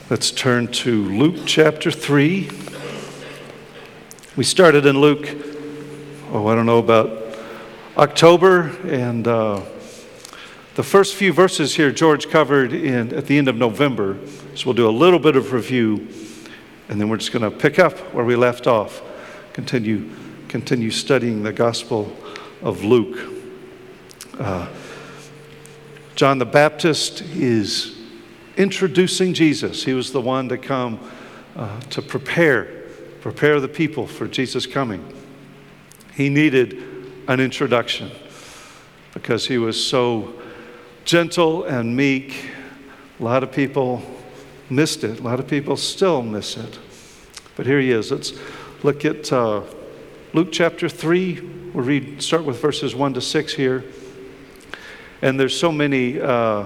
Let's turn to Luke chapter 3. We started in Luke, I don't know, about October, and the first few verses here George covered at the end of November. So we'll do a little bit of review, and then we're just going to pick up where we left off, continue studying the Gospel of Luke. John the Baptist is introducing Jesus. He was the one to come to prepare the people for Jesus coming. He needed an introduction because he was so gentle and meek. A lot of people missed it. A lot of people still miss it. But here he is. Let's look at Luke chapter 3. We'll start with verses 1 to 6 here. And there's so many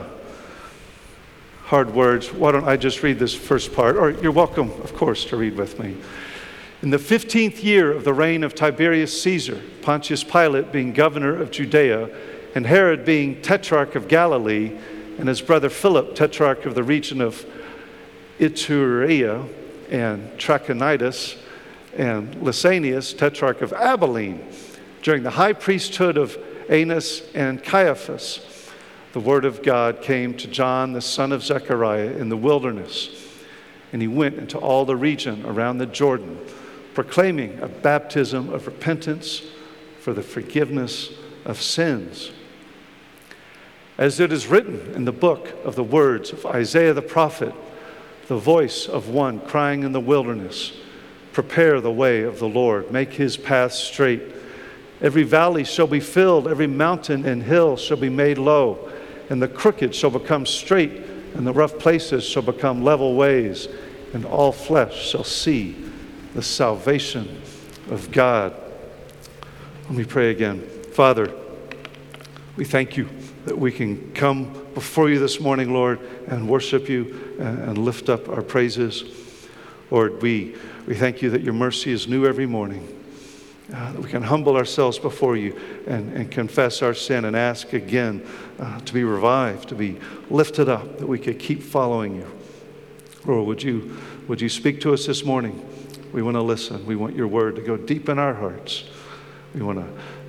hard words. Why don't I just read this first part? Or you're welcome, of course, to read with me. In the 15th year of the reign of Tiberius Caesar, Pontius Pilate being governor of Judea, and Herod being tetrarch of Galilee, and his brother Philip, tetrarch of the region of Iturea and Trachonitis, and Lysanias, tetrarch of Abilene, during the high priesthood of Annas and Caiaphas, the word of God came to John, the son of Zechariah, in the wilderness. And he went into all the region around the Jordan, proclaiming a baptism of repentance for the forgiveness of sins. As it is written in the book of the words of Isaiah the prophet, the voice of one crying in the wilderness, prepare the way of the Lord, make his path straight. Every valley shall be filled, every mountain and hill shall be made low, and the crooked shall become straight, and the rough places shall become level ways, and all flesh shall see the salvation of God. Let me pray again. Father, we thank you that we can come before you this morning, Lord, and worship you and lift up our praises. Lord, we thank you that your mercy is new every morning. That we can humble ourselves before you and confess our sin and ask again to be revived, to be lifted up, that we could keep following you. Lord, would you speak to us this morning? We want to listen. We want your word to go deep in our hearts. We want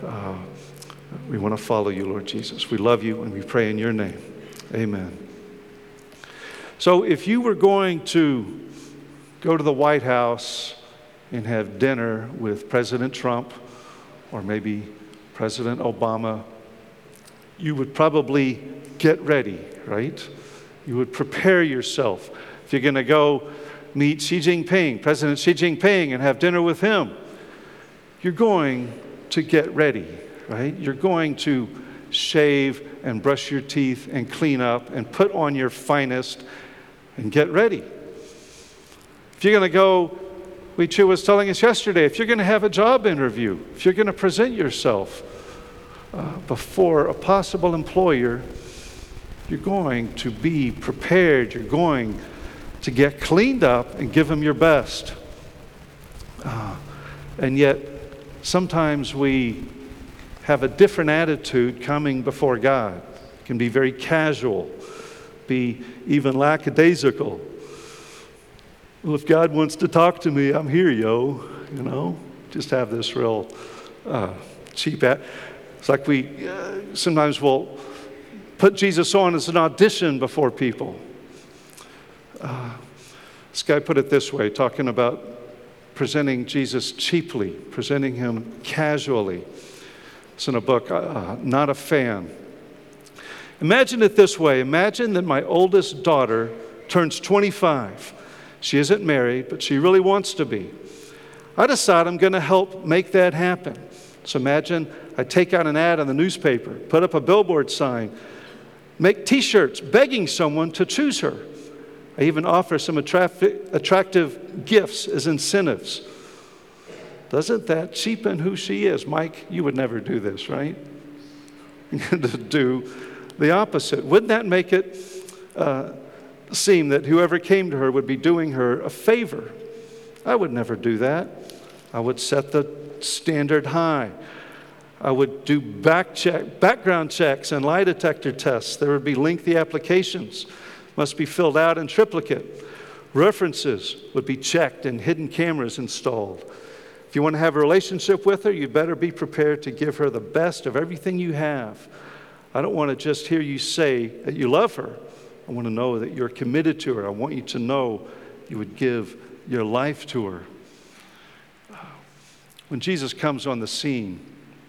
to follow you, Lord Jesus. We love you and we pray in your name. Amen. So if you were going to go to the White House and have dinner with President Trump or maybe President Obama, you would probably get ready, right? You would prepare yourself. If you're going to go meet Xi Jinping, President Xi Jinping, and have dinner with him, you're going to get ready, right? You're going to shave and brush your teeth and clean up and put on your finest and get ready. If you're going to go, Chu was telling us yesterday, if you're going to have a job interview, if you're going to present yourself before a possible employer, you're going to be prepared. You're going to get cleaned up and give them your best. And yet, sometimes we have a different attitude coming before God. It can be very casual, be even lackadaisical. Well, if God wants to talk to me, I'm here, just have this real cheap It's like we sometimes will put Jesus on as an audition before people. This guy put it this way, talking about presenting Jesus cheaply, presenting him casually. It's in a book, Not a Fan. Imagine it this way. Imagine that my oldest daughter turns 25. She isn't married, but she really wants to be. I decide I'm going to help make that happen. So imagine I take out an ad in the newspaper, put up a billboard sign, make T-shirts begging someone to choose her. I even offer some attractive gifts as incentives. Doesn't that cheapen who she is? Mike, you would never do this, right? To do the opposite. Wouldn't that make it seem that whoever came to her would be doing her a favor? I would never do that. I would set the standard high. I would do background checks and lie detector tests. There would be lengthy applications, must be filled out in triplicate. References would be checked and hidden cameras installed. If you want to have a relationship with her, you better be prepared to give her the best of everything you have. I don't want to just hear you say that you love her. I want to know that you're committed to her. I want you to know you would give your life to her. When Jesus comes on the scene,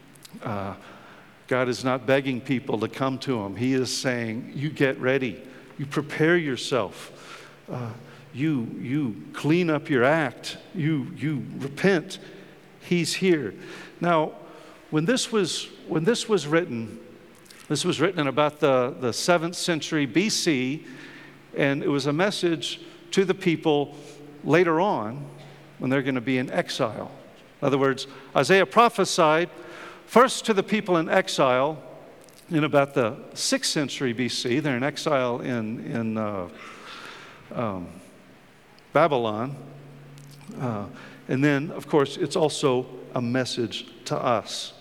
God is not begging people to come to him. He is saying, you get ready. You prepare yourself. You clean up your act. You repent. He's here. Now, when this was written, this was written in about the 7th century BC, and it was a message to the people later on when they're going to be in exile. In other words, Isaiah prophesied first to the people in exile in about the 6th century BC. They're in exile in Babylon. And then, of course, it's also a message to us.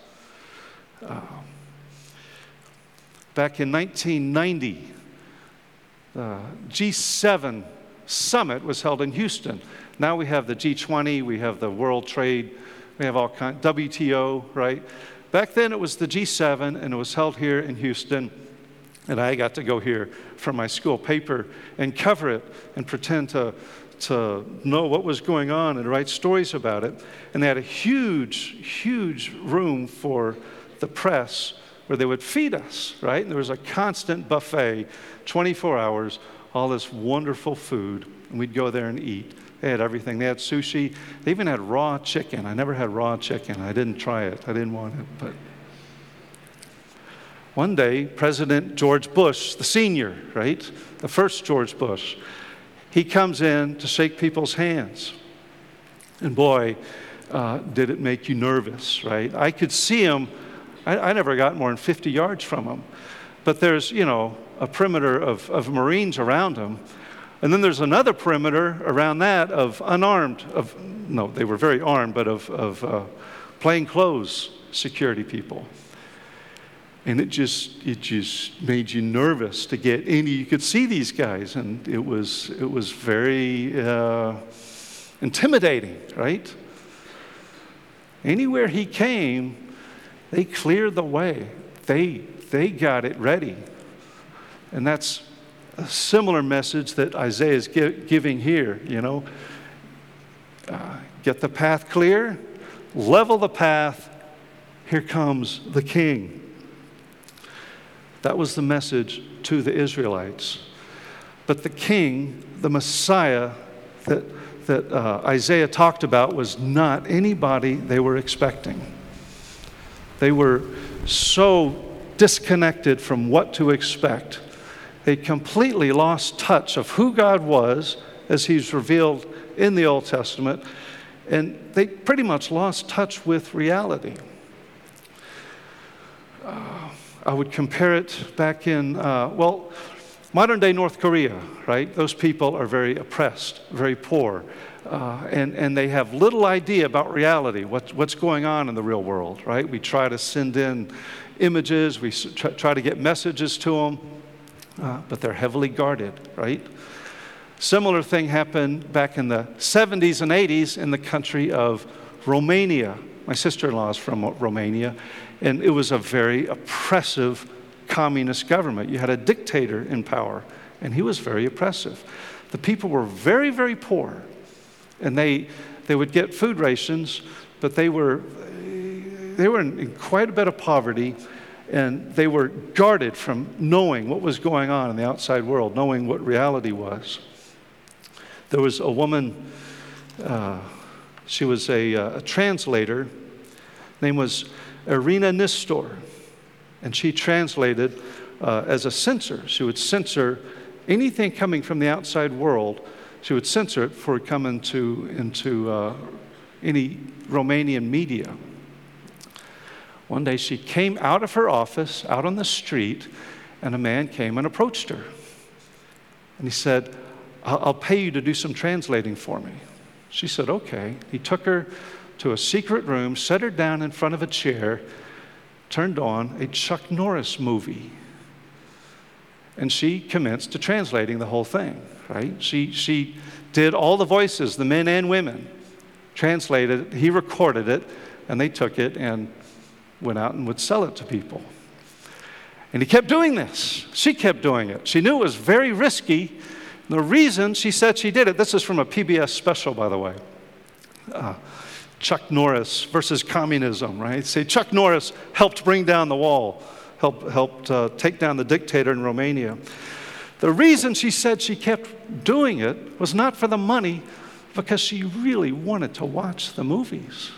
Back in 1990, the G7 summit was held in Houston. Now we have the G20, we have the World Trade, we have all kinds, WTO, right? Back then it was the G7, and it was held here in Houston, and I got to go here for my school paper and cover it and pretend to know what was going on and write stories about it. And they had a huge room for the press where they would feed us, right? And there was a constant buffet, 24 hours, all this wonderful food, and we'd go there and eat. They had everything. They had sushi. They even had raw chicken. I never had raw chicken. I didn't try it. I didn't want it. But one day, President George Bush, the senior, right? The first George Bush, he comes in to shake people's hands. And boy, did it make you nervous, right? I could see him. I never got more than 50 yards from him. But there's, a perimeter of Marines around him. And then there's another perimeter around that of unarmed, they were very armed, but of plainclothes security people. And it just made you nervous to get in. You could see these guys, and it was very intimidating, right? Anywhere he came, they cleared the way. They got it ready. And that's a similar message that Isaiah is giving here, Get the path clear, level the path, here comes the king. That was the message to the Israelites. But the king, the Messiah that Isaiah talked about was not anybody they were expecting. They were so disconnected from what to expect. They completely lost touch of who God was as he's revealed in the Old Testament, and they pretty much lost touch with reality. I would compare it back in, modern-day North Korea, right? Those people are very oppressed, very poor, and they have little idea about reality, what's going on in the real world, right? We try to send in images, we try to get messages to them, but they're heavily guarded, right? Similar thing happened back in the 70s and 80s in the country of Romania. My sister-in-law is from Romania, and it was a very oppressive communist government. You had a dictator in power, and he was very oppressive. The people were very, very poor, and they would get food rations, but they were in quite a bit of poverty, and they were guarded from knowing what was going on in the outside world, knowing what reality was. There was a woman, she was a translator, name was Irina Nistor, and she translated as a censor. She would censor anything coming from the outside world. She would censor it before it come into any Romanian media. One day she came out of her office, out on the street, and a man came and approached her. And he said, I'll pay you to do some translating for me. She said, okay. He took her to a secret room, set her down in front of a chair, turned on a Chuck Norris movie. And she commenced to translating the whole thing, right? She did all the voices, the men and women, translated it, he recorded it, and they took it and went out and would sell it to people. And he kept doing this. She kept doing it. She knew it was very risky. The reason she said she did it, this is from a PBS special, by the way. Chuck Norris versus communism, right? Say Chuck Norris helped bring down the wall, helped take down the dictator in Romania. The reason she said she kept doing it was not for the money, because she really wanted to watch the movies.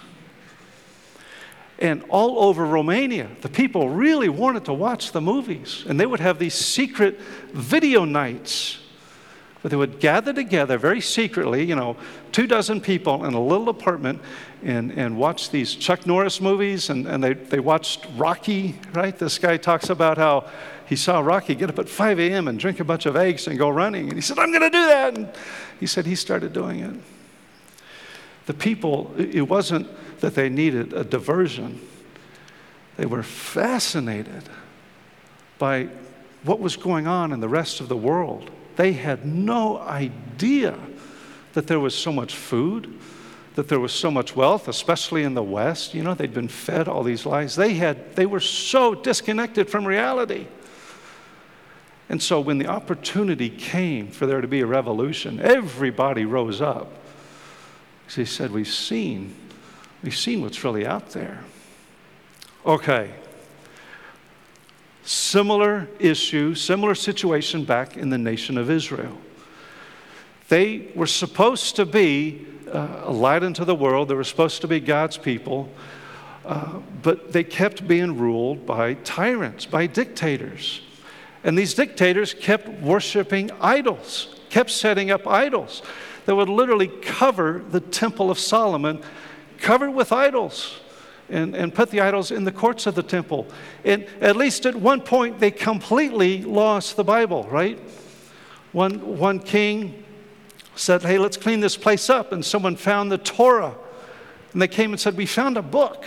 And all over Romania, the people really wanted to watch the movies. And they would have these secret video nights where they would gather together very secretly, 24 people in a little apartment and watch these Chuck Norris movies. And they watched Rocky, right? This guy talks about how he saw Rocky get up at 5 a.m. and drink a bunch of eggs and go running. And he said, I'm going to do that. And he said he started doing it. The people, it wasn't that they needed a diversion. They were fascinated by what was going on in the rest of the world. They had no idea that there was so much food, that there was so much wealth, especially in the West. They'd been fed all these lies. They were so disconnected from reality. And so when the opportunity came for there to be a revolution, everybody rose up. Because he said, we've seen what's really out there. Okay. Similar issue, similar situation back in the nation of Israel. They were supposed to be a light unto the world. They were supposed to be God's people. But they kept being ruled by tyrants, by dictators. And these dictators kept worshiping idols, kept setting up idols that would literally cover the Temple of Solomon, covered with idols, and put the idols in the courts of the temple. And at least at one point, they completely lost the Bible, right? One king said, hey, let's clean this place up. And someone found the Torah. And they came and said, we found a book.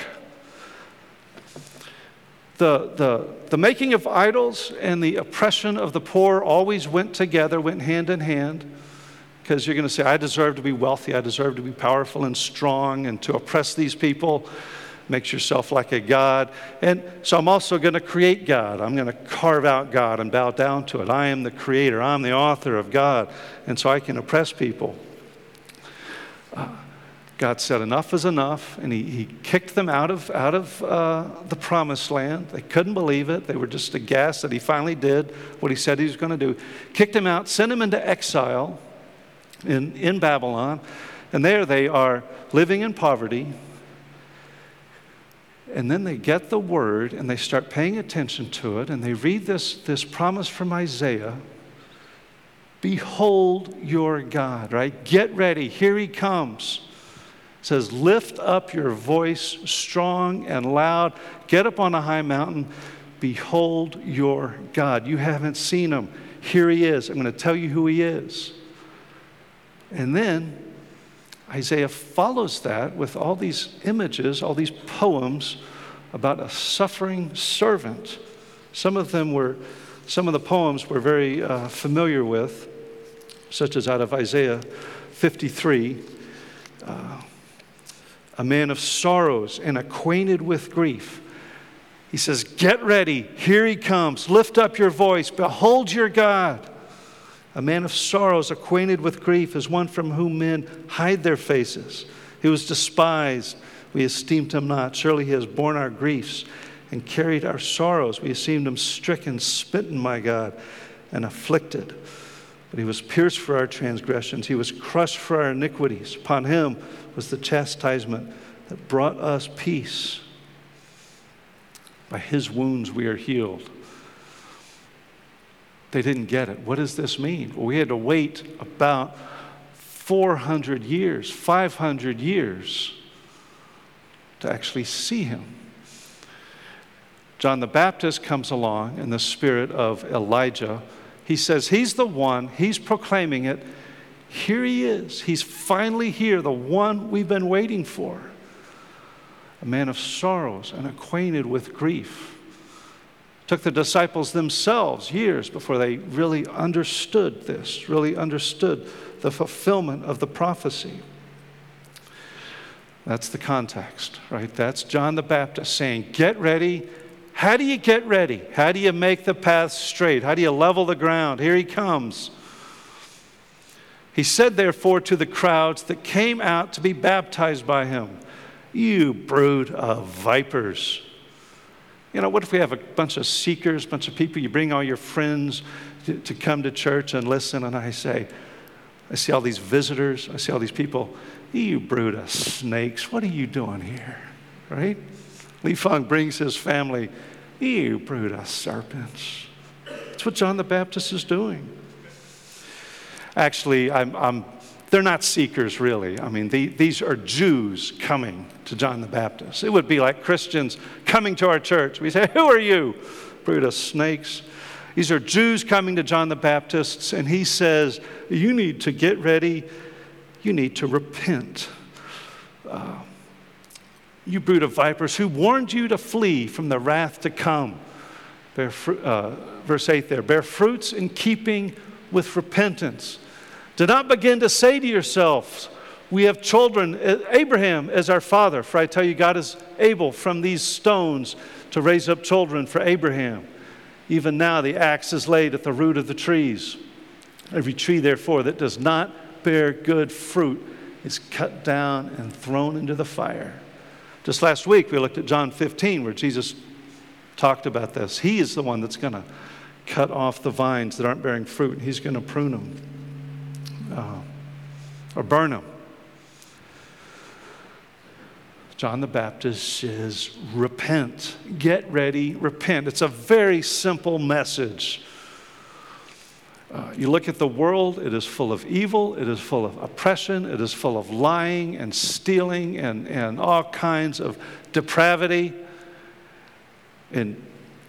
The making of idols and the oppression of the poor always went together, went hand in hand. Because you're going to say, I deserve to be wealthy, I deserve to be powerful and strong, and to oppress these people makes yourself like a god. And so I'm also going to create God. I'm going to carve out God and bow down to it. I am the creator. I'm the author of God. And so I can oppress people. God said enough is enough, and he kicked them out of the promised land. They couldn't believe it. They were just aghast that he finally did what he said he was going to do. Kicked them out, sent them into exile in Babylon, and there they are living in poverty. And then they get the word and they start paying attention to it, and they read this promise from Isaiah. Behold your God, right? Get ready, here he comes. It says, lift up your voice strong and loud. Get up on a high mountain. Behold your God. You haven't seen him. Here he is. I'm going to tell you who he is. And then Isaiah follows that with all these images, all these poems about a suffering servant. Some of the poems we're very familiar with, such as out of Isaiah 53, a man of sorrows and acquainted with grief. He says, get ready, here he comes, lift up your voice, behold your God. A man of sorrows, acquainted with grief, is one from whom men hide their faces. He was despised, we esteemed him not. Surely he has borne our griefs and carried our sorrows. We esteemed him stricken, smitten, my God, and afflicted. But he was pierced for our transgressions. He was crushed for our iniquities. Upon him was the chastisement that brought us peace. By his wounds we are healed. They didn't get it. What does this mean? Well, we had to wait about 400 years, 500 years to actually see him. John the Baptist comes along in the spirit of Elijah. He says he's the one, he's proclaiming it. Here he is. He's finally here, the one we've been waiting for. A man of sorrows and acquainted with grief. Took the disciples themselves years before they really understood this, really understood the fulfillment of the prophecy. That's the context, right? That's John the Baptist saying, get ready. How do you get ready? How do you make the path straight? How do you level the ground? Here he comes. He said, therefore, to the crowds that came out to be baptized by him, you brood of vipers. You know, what if we have a bunch of seekers, a bunch of people, you bring all your friends to come to church and listen, and I see all these visitors, I see all these people, you brood of snakes, what are you doing here, right? Li Feng brings his family, you brood of serpents. That's what John the Baptist is doing. Actually, they're not seekers, really. I mean, these are Jews coming to John the Baptist. It would be like Christians coming to our church. We say, who are you? Brood of snakes. These are Jews coming to John the Baptist, and he says, you need to get ready. You need to repent. You brood of vipers, who warned you to flee from the wrath to come. Verse 8 there, bear fruits in keeping with repentance. Do not begin to say to yourselves, we have children, Abraham as our father. For I tell you, God is able from these stones to raise up children for Abraham. Even now the axe is laid at the root of the trees. Every tree, therefore, that does not bear good fruit is cut down and thrown into the fire. Just last week, we looked at John 15, where Jesus talked about this. He is the one that's going to cut off the vines that aren't bearing fruit. He's going to prune them or burn them. John the Baptist says, repent. Get ready, repent. It's a very simple message. You look at the world, it is full of evil, it is full of oppression, it is full of lying and stealing and all kinds of depravity. And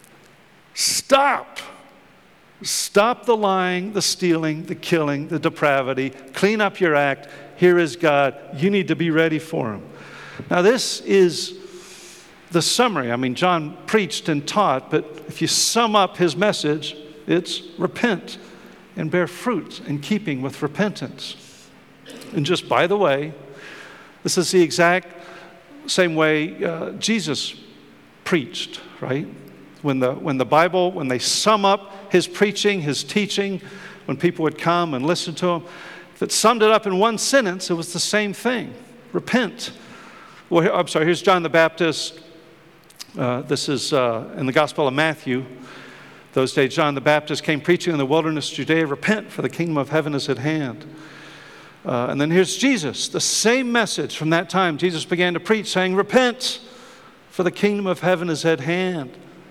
stop the lying, the stealing, the killing, the depravity. Clean up your act. Here is God. You need to be ready for him. Now, this is the summary. I mean, John preached and taught, but if you sum up his message, it's repent and bear fruit in keeping with repentance. And just by the way, this is the exact same way Jesus preached, right? When they sum up his preaching, his teaching, when people would come and listen to him, if it summed it up in one sentence, it was the same thing. Repent. Well, I'm sorry, here's John the Baptist. This is in the Gospel of Matthew. Those days, John the Baptist came preaching in the wilderness, Judea, repent, for the kingdom of heaven is at hand. And then here's Jesus, the same message from that time. Jesus began to preach, saying, repent, for the kingdom of heaven is at hand.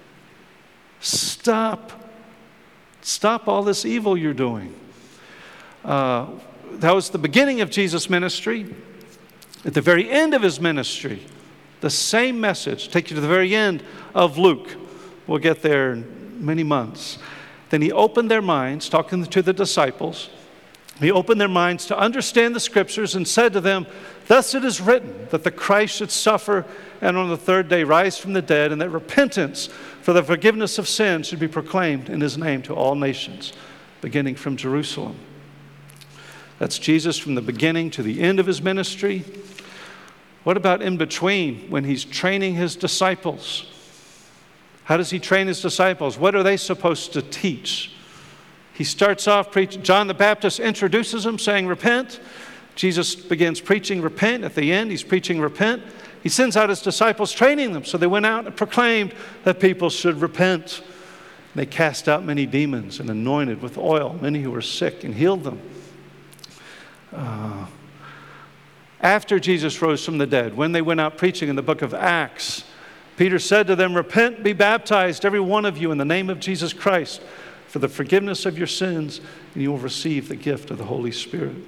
Stop all this evil you're doing. That was the beginning of Jesus' ministry. At the very end of his ministry, the same message. Take you to the very end of Luke. We'll get there in many months. Then he opened their minds, talking to the disciples. He opened their minds to understand the scriptures and said to them, thus it is written that the Christ should suffer and on the third day rise from the dead, and that repentance for the forgiveness of sins should be proclaimed in his name to all nations, beginning from Jerusalem. That's Jesus from the beginning to the end of his ministry. What about in between when he's training his disciples? How does he train his disciples? What are they supposed to teach? He starts off preaching. John the Baptist introduces them saying, repent. Jesus begins preaching, repent. At the end, he's preaching, repent. He sends out his disciples, training them. So they went out and proclaimed that people should repent. They cast out many demons and anointed with oil many who were sick and healed them. After Jesus rose from the dead, when they went out preaching in the book of Acts, Peter said to them, repent, be baptized, every one of you, in the name of Jesus Christ, for the forgiveness of your sins, and you will receive the gift of the Holy Spirit.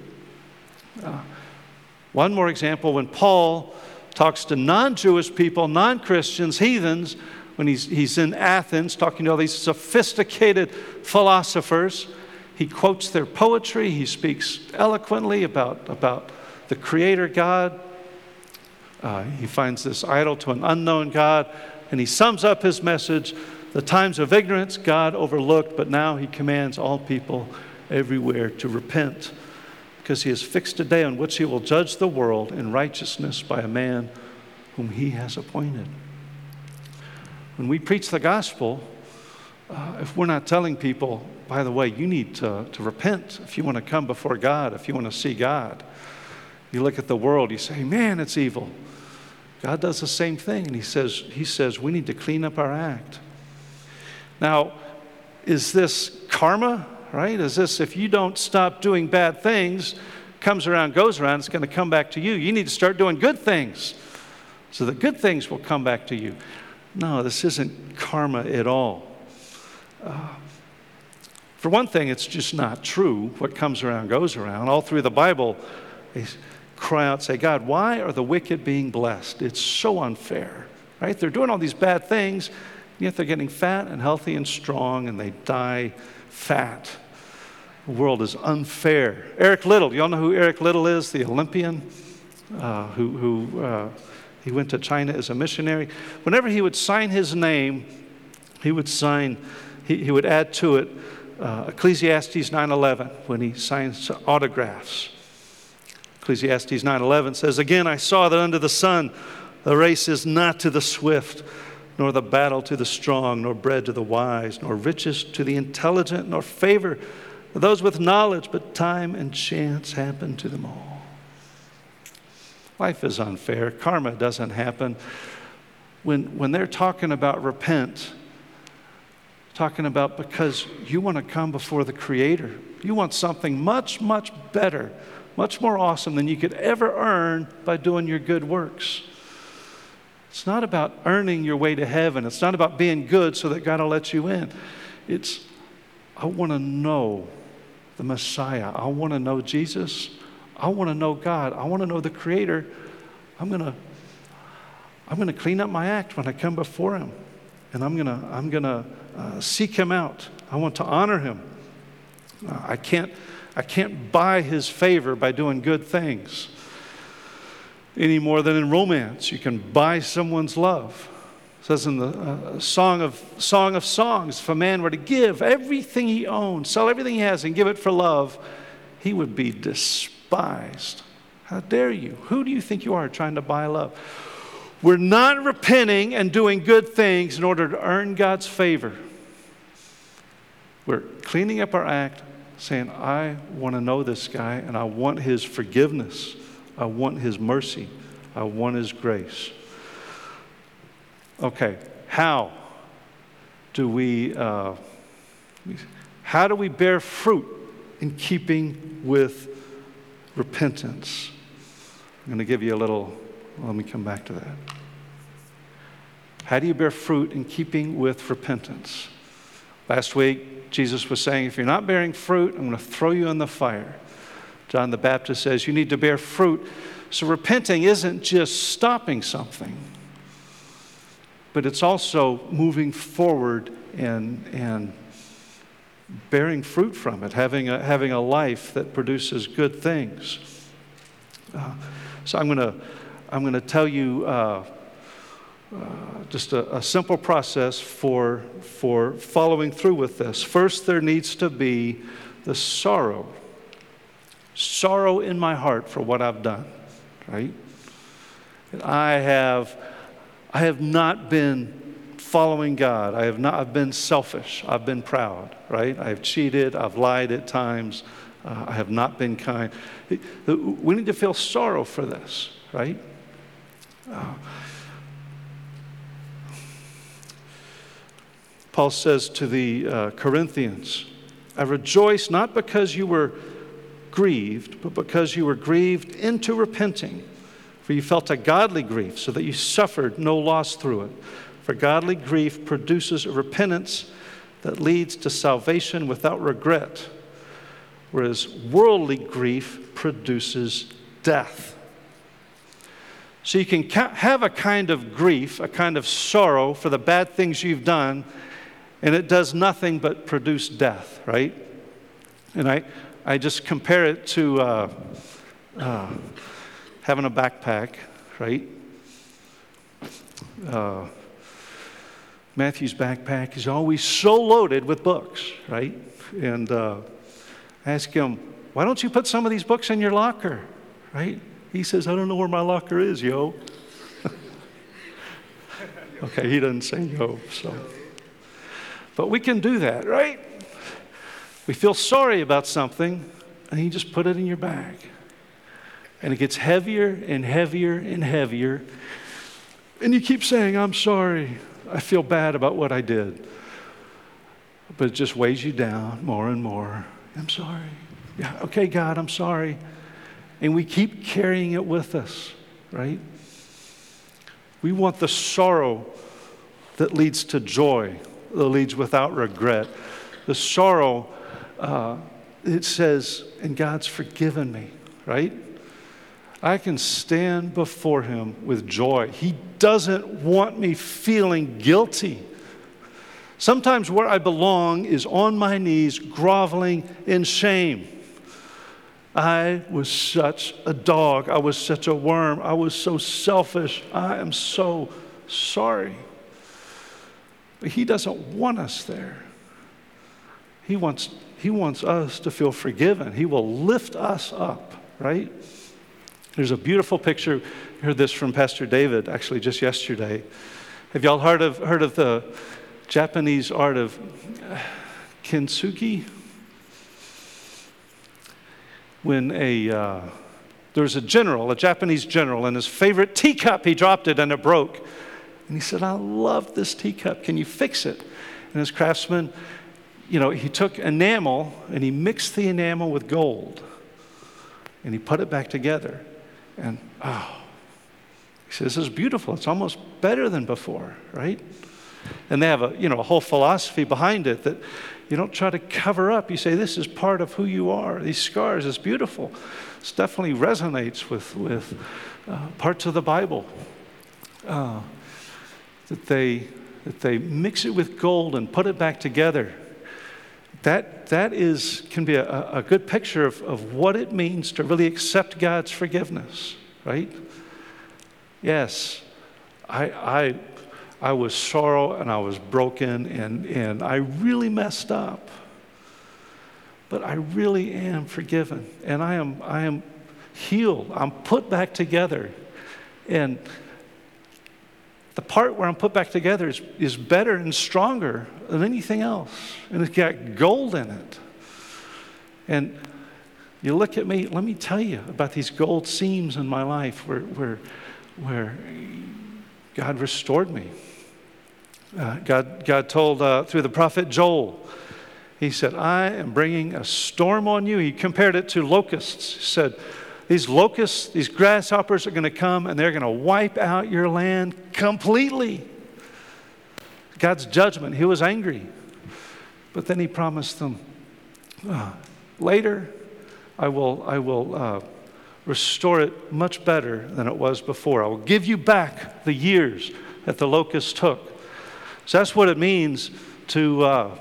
One more example, when Paul talks to non-Jewish people, non-Christians, heathens, when he's in Athens talking to all these sophisticated philosophers, he quotes their poetry, he speaks eloquently about the Creator God. He finds this idol to an unknown God, and he sums up his message The times of ignorance God overlooked, but now he commands all people everywhere to repent, because he has fixed a day on which he will judge the world in righteousness by a man whom he has appointed. When we preach the gospel, if we're not telling people, by the way, you need to repent if you want to come before God, if you want to see God. You look at the world, you say, man, it's evil. God does the same thing, and he says we need to clean up our act. Now, is this karma, right? Is this, if you don't stop doing bad things, comes around, goes around, it's going to come back to you. You need to start doing good things so the good things will come back to you. No, this isn't karma at all. For one thing, it's just not true. What comes around goes around. All through the Bible, they cry out, say, God, why are the wicked being blessed? It's so unfair, right? They're doing all these bad things, yet they're getting fat and healthy and strong, and they die fat. The world is unfair. Eric Liddell, you all know who Eric Liddell is, the Olympian, he went to China as a missionary. Whenever he would sign his name, he would add to it Ecclesiastes 9:11 when he signs autographs. Ecclesiastes 9:11 says, again, I saw that under the sun the race is not to the swift, nor the battle to the strong, nor bread to the wise, nor riches to the intelligent, nor favor to those with knowledge, but time and chance happen to them all. Life is unfair. Karma doesn't happen. When they're talking about repent, talking about because you want to come before the Creator. You want something much, much better, much more awesome than you could ever earn by doing your good works. It's not about earning your way to heaven. It's not about being good so that God will let you in. It's, I want to know the Messiah. I want to know Jesus. I want to know God. I want to know the Creator. I'm going to clean up my act when I come before Him. And I'm gonna seek Him out. I want to honor Him. I can't buy His favor by doing good things any more than in romance. You can buy someone's love. It says in the Song of Songs, if a man were to give everything he owns, sell everything he has, and give it for love, he would be despised. How dare you? Who do you think you are trying to buy love? We're not repenting and doing good things in order to earn God's favor. We're cleaning up our act, saying, I want to know this guy, and I want His forgiveness. I want His mercy. I want His grace. Okay, how do we bear fruit in keeping with repentance? I'm going to give you a little. Let me come back to that. How do you bear fruit in keeping with repentance? Last week, Jesus was saying, if you're not bearing fruit, I'm going to throw you in the fire. John the Baptist says you need to bear fruit. So repenting isn't just stopping something, but it's also moving forward and bearing fruit from it, having a life that produces good things. So I'm going to tell you just a simple process for following through with this. First, there needs to be the sorrow in my heart for what I've done, right? I have not been following God. I've been selfish. I've been proud, right? I've cheated. I've lied at times. I have not been kind. We need to feel sorrow for this, right? Paul says to the Corinthians, I rejoice not because you were grieved, but because you were grieved into repenting. For you felt a godly grief, so that you suffered no loss through it. For godly grief produces a repentance that leads to salvation without regret, whereas worldly grief produces death. So you can have a kind of grief, a kind of sorrow for the bad things you've done, and it does nothing but produce death, right? And I just compare it to having a backpack, right? Matthew's backpack is always so loaded with books, right? And I ask him, why don't you put some of these books in your locker, right? He says, I don't know where my locker is, yo. Okay, he doesn't say yo, so. But we can do that, right? We feel sorry about something, and you just put it in your bag. And it gets heavier and heavier and heavier. And you keep saying, I'm sorry. I feel bad about what I did. But it just weighs you down more and more. I'm sorry. Yeah, okay, God, I'm sorry. And we keep carrying it with us, right? We want the sorrow that leads to joy, that leads without regret. The sorrow, it says, and God's forgiven me, right? I can stand before him with joy. He doesn't want me feeling guilty. Sometimes where I belong is on my knees, groveling in shame. I was such a dog. I was such a worm. I was so selfish. I am so sorry. But he doesn't want us there. He wants us to feel forgiven. He will lift us up, right? There's a beautiful picture. I heard this from Pastor David, actually, just yesterday. Have y'all heard of the Japanese art of kintsugi? When there was a Japanese general, and his favorite teacup, he dropped it and it broke. And he said, I love this teacup. Can you fix it? And his craftsman, he took enamel and he mixed the enamel with gold. And he put it back together. And, he says, this is beautiful. It's almost better than before, right? And they have a whole philosophy behind it that you don't try to cover up. You say, this is part of who you are. These scars is beautiful. This definitely resonates with parts of the Bible. That they mix it with gold and put it back together. That can be a good picture of what it means to really accept God's forgiveness, right? Yes, I was sorrow and I was broken and I really messed up. But I really am forgiven and I am healed. I'm put back together. And the part where I'm put back together is better and stronger than anything else. And it's got gold in it. And you look at me, let me tell you about these gold seams in my life where God restored me. God told through the prophet Joel, he said, I am bringing a storm on you. He compared it to locusts. He said, these locusts, these grasshoppers are going to come and they're going to wipe out your land completely. God's judgment. He was angry. But then he promised them, later I will restore it much better than it was before. I will give you back the years that the locusts took. So that's what it means to,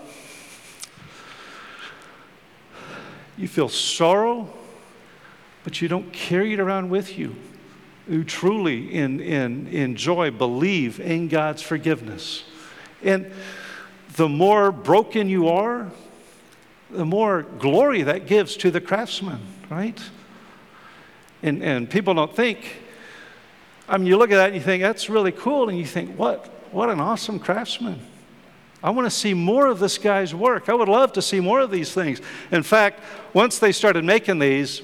you feel sorrow, but you don't carry it around with you. You truly, in joy, believe in God's forgiveness. And the more broken you are, the more glory that gives to the craftsman, right? And people don't think, you look at that and you think, that's really cool. And you think, what an awesome craftsman. I want to see more of this guy's work. I would love to see more of these things. In fact, once they started making these,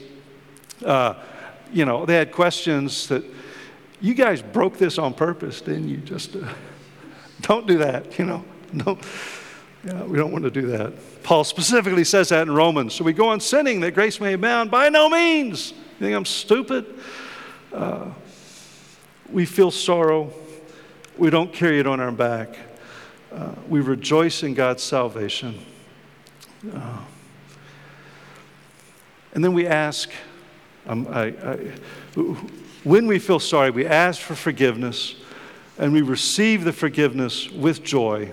they had questions that, you guys broke this on purpose, didn't you? Just don't do that, No, we don't want to do that. Paul specifically says that in Romans. So we go on sinning that grace may abound? By no means. You think I'm stupid? We feel sorrow. We don't carry it on our back. We rejoice in God's salvation. And then we ask, when we feel sorry, we ask for forgiveness, and we receive the forgiveness with joy.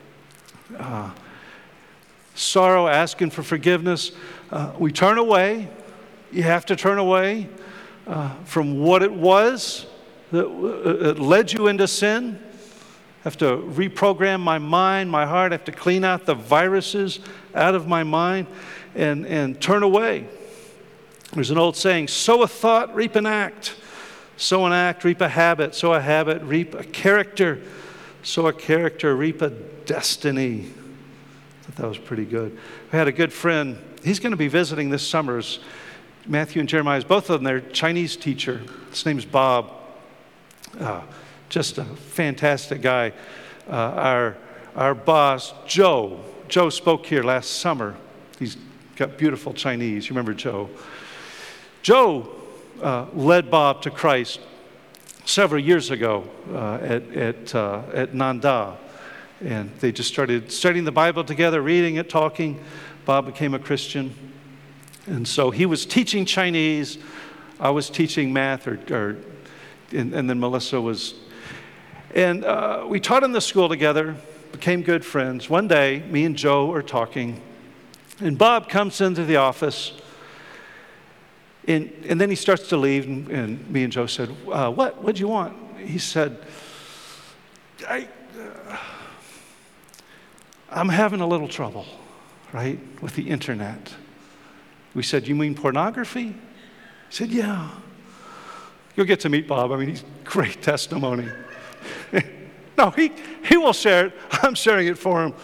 Sorrow, asking for forgiveness, we turn away. You have to turn away from what it was that led you into sin. have to reprogram my mind, my heart. I have to clean out the viruses out of my mind and turn away. There's an old saying, sow a thought, reap an act. Sow an act, reap a habit. Sow a habit, reap a character. Sow a character, reap a destiny. I thought that was pretty good. I had a good friend. He's going to be visiting this summer. Matthew and Jeremiah, both of them, their Chinese teacher. His name's Bob. Just a fantastic guy. Our boss, Joe. Joe spoke here last summer. He's got beautiful Chinese. You remember Joe? Joe led Bob to Christ several years ago at Nanda. And they just started studying the Bible together, reading it, talking. Bob became a Christian. And so he was teaching Chinese. I was teaching math, and then Melissa was. And we taught in the school together, became good friends. One day, me and Joe are talking, and Bob comes into the office, and then he starts to leave, and me and Joe said, what do you want? He said, I'm having a little trouble, right, with the internet. We said, you mean pornography? He said, yeah. You'll get to meet Bob. I mean, he's great testimony. No, he will share it. I'm sharing it for him.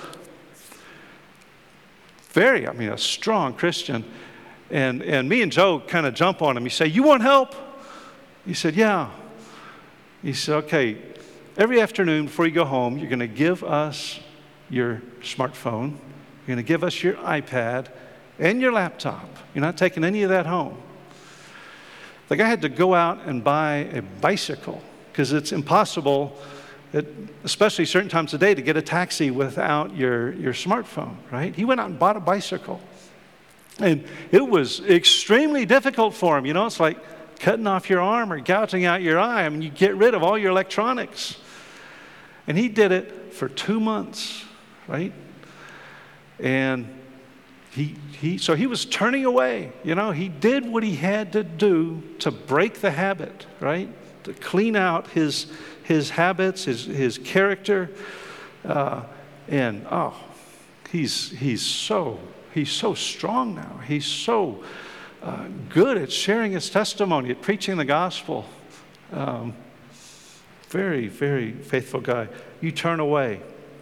A strong Christian. And me and Joe kind of jump on him. He said, you want help? He said, yeah. He said, okay, every afternoon before you go home, you're going to give us your smartphone. You're going to give us your iPad and your laptop. You're not taking any of that home. The guy had to go out and buy a bicycle because it's impossible, especially certain times of day, to get a taxi without your smartphone, right? He went out and bought a bicycle. And it was extremely difficult for him. You know, it's like cutting off your arm or gouging out your eye. I mean, you get rid of all your electronics. And he did it for 2 months, right? And so he was turning away. You know, he did what he had to do to break the habit, right? To clean out his habits, his character. He's so strong now. He's so good at sharing his testimony, at preaching the gospel. Very, very faithful guy. You turn away.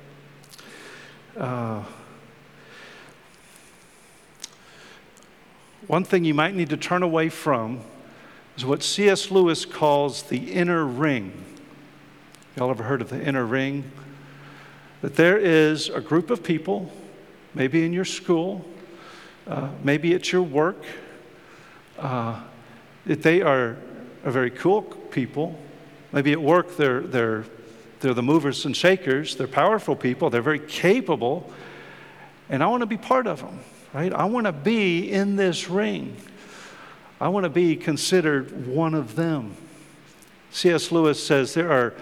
One thing you might need to turn away from is what C.S. Lewis calls the inner ring. Y'all ever heard of the inner ring? That there is a group of people, maybe in your school, maybe at your work, that they are a very cool people. Maybe at work they're the movers and shakers. They're powerful people. They're very capable. And I want to be part of them, right? I want to be in this ring. I want to be considered one of them. C.S. Lewis says there's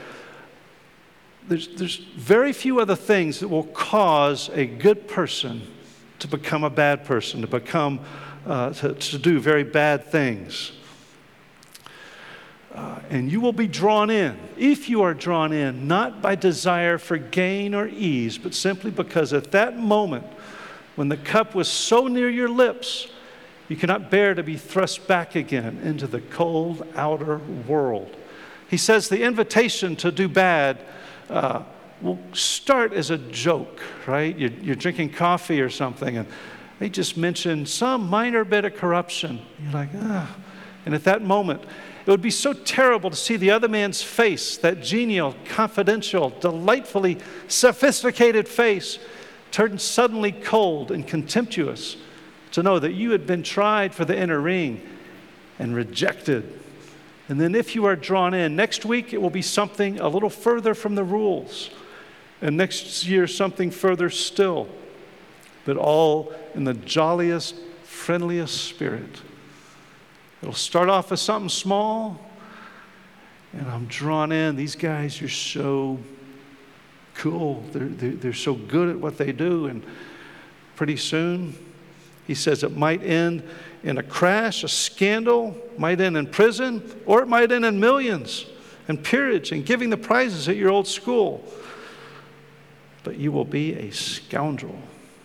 very few other things that will cause a good person to become a bad person, to become to do very bad things. And you will be drawn in, if you are drawn in, not by desire for gain or ease, but simply because at that moment, when the cup was so near your lips, you cannot bear to be thrust back again into the cold outer world. He says the invitation to do bad will start as a joke, right? You're drinking coffee or something, and they just mention some minor bit of corruption. You're like, ah. And at that moment, it would be so terrible to see the other man's face, that genial, confidential, delightfully sophisticated face, turn suddenly cold and contemptuous, to know that you had been tried for the inner ring and rejected. And then if you are drawn in, next week it will be something a little further from the rules. And next year, something further still. But all in the jolliest, friendliest spirit. It'll start off as something small, and I'm drawn in. These guys are so cool. They're so good at what they do. And pretty soon, he says it might end in a crash, a scandal, might end in prison, or it might end in millions and peerage and giving the prizes at your old school. but you will be a scoundrel.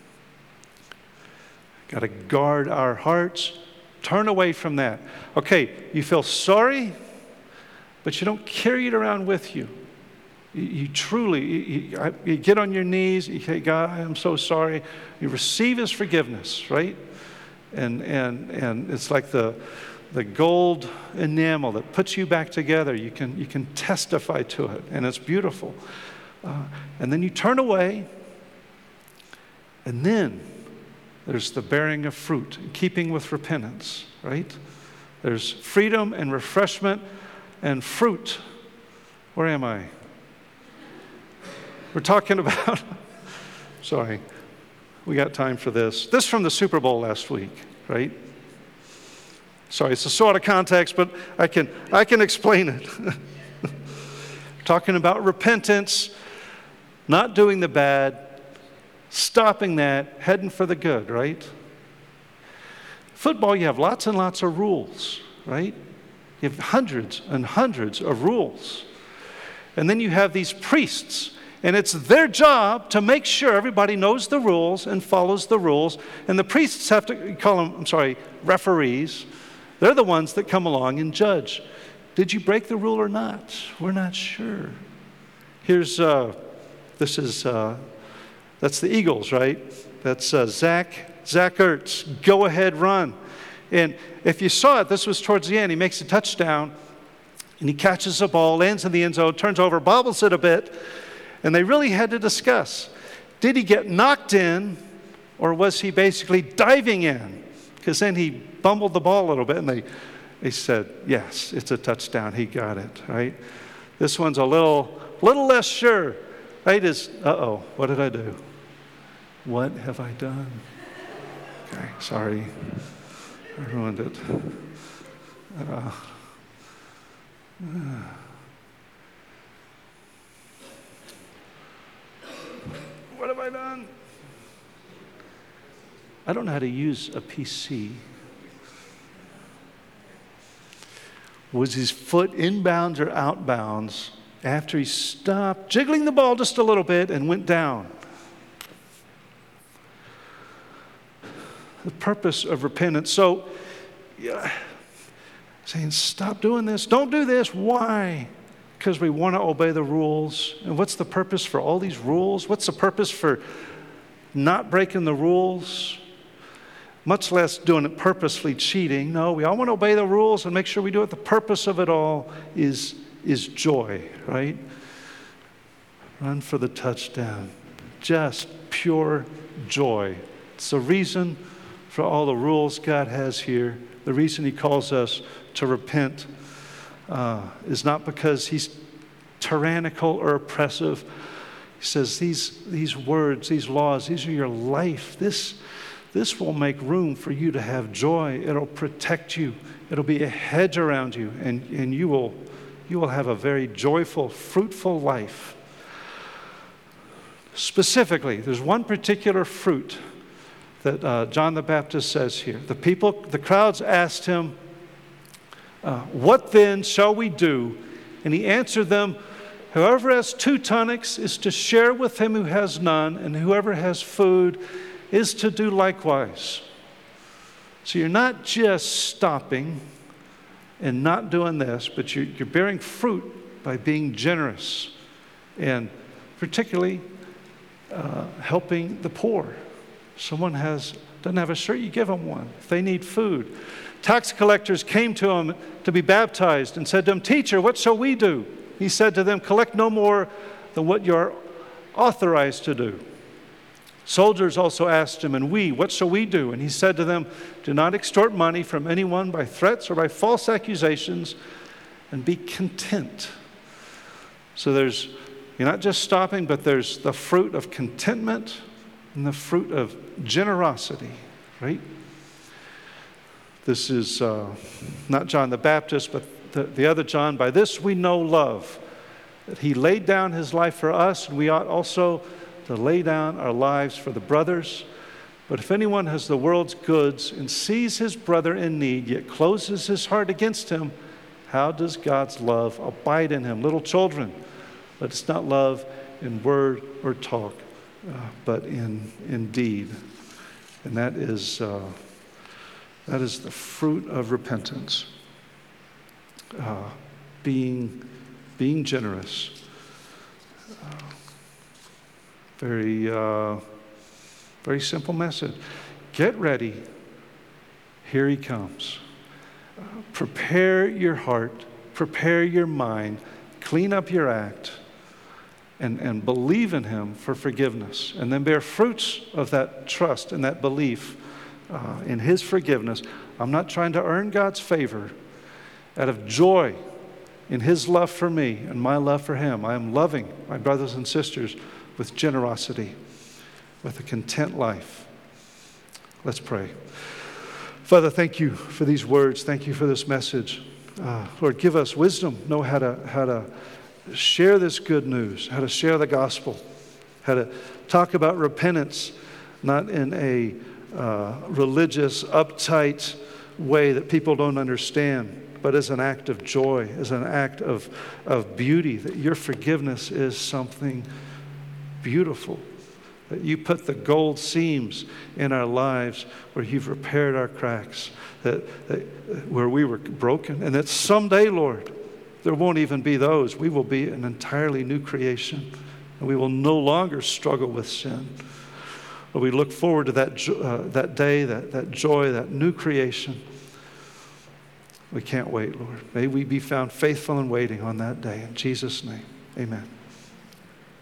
Got to guard our hearts. Turn away from that. Okay, you feel sorry, but you don't carry it around with you. You truly, you get on your knees, you say, God, I am so sorry. You receive His forgiveness, right? And it's like the gold enamel that puts you back together. You can testify to it, and it's beautiful. And then you turn away, and then there's the bearing of fruit, in keeping with repentance, right? There's freedom and refreshment and fruit. Where am I? We're talking about, sorry, we got time for this. This from the Super Bowl last week, right? Sorry, it's so out of context, but I can explain it. Talking about repentance, not doing the bad, stopping that, heading for the good, right? Football, you have lots and lots of rules, right? You have hundreds and hundreds of rules. And then you have these priests, and it's their job to make sure everybody knows the rules and follows the rules. And the priests have to call them, referees. They're the ones that come along and judge. Did you break the rule or not? We're not sure. Here's, that's the Eagles, right? That's Zach Ertz. Go ahead, run. And if you saw it, this was towards the end. He makes a touchdown, and he catches the ball, lands in the end zone, turns over, bobbles it a bit, and they really had to discuss, did he get knocked in, or was he basically diving in? Because then he bumbled the ball a little bit, and they said, yes, it's a touchdown. He got it, right? This one's a little less sure. Right? What did I do? What have I done? Okay, sorry. I ruined it. What have I done? I don't know how to use a PC. Was his foot inbounds or outbounds after he stopped jiggling the ball just a little bit and went down? The purpose of repentance. So, saying, stop doing this. Don't do this. Why? Because we want to obey the rules. And what's the purpose for all these rules? What's the purpose for not breaking the rules? Much less doing it purposefully, cheating. No, we all want to obey the rules and make sure we do it. The purpose of it all is joy, right? Run for the touchdown. Just pure joy. It's the reason for all the rules God has here. The reason He calls us to repent is not because He's tyrannical or oppressive. He says these words, these laws, these are your life. This will make room for you to have joy. It'll protect you. It'll be a hedge around you, and you will have a very joyful, fruitful life. Specifically, there's one particular fruit that John the Baptist says here. The crowds asked him, what then shall we do? And he answered them, whoever has 2 tunics is to share with him who has none, and whoever has food is to do likewise. So you're not just stopping and not doing this, but you're bearing fruit by being generous and particularly helping the poor. Someone doesn't have a shirt, you give them one. If they need food. Tax collectors came to him to be baptized and said to him, Teacher, what shall we do? He said to them, collect no more than what you're authorized to do. Soldiers also asked him, and we, what shall we do? And he said to them, do not extort money from anyone by threats or by false accusations, and be content. So you're not just stopping, but there's the fruit of contentment and the fruit of generosity, right? This is not John the Baptist, but the other John. By this we know love, that He laid down His life for us, and we ought also to lay down our lives for the brothers. But if anyone has the world's goods and sees his brother in need, yet closes his heart against him, how does God's love abide in him? Little children, let us not love in word or talk, but in deed. And that is the fruit of repentance. Being generous. Very simple message. Get ready. Here he comes. Prepare your heart. Prepare your mind. Clean up your act. And believe in him for forgiveness. And then bear fruits of that trust and that belief in his forgiveness. I'm not trying to earn God's favor. Out of joy in his love for me and my love for him, I am loving my brothers and sisters with generosity, with a content life. Let's pray. Father, thank you for these words. Thank you for this message. Lord, give us wisdom, know how to share this good news, how to share the gospel, how to talk about repentance, not in a religious, uptight way that people don't understand, but as an act of joy, as an act of beauty, that your forgiveness is something beautiful, that you put the gold seams in our lives where you've repaired our cracks, that where we were broken, and that someday, Lord, there won't even be those. We will be an entirely new creation, and we will no longer struggle with sin. But we look forward to that day, that joy, that new creation. We can't wait, Lord. May we be found faithful and waiting on that day. In Jesus' name, amen.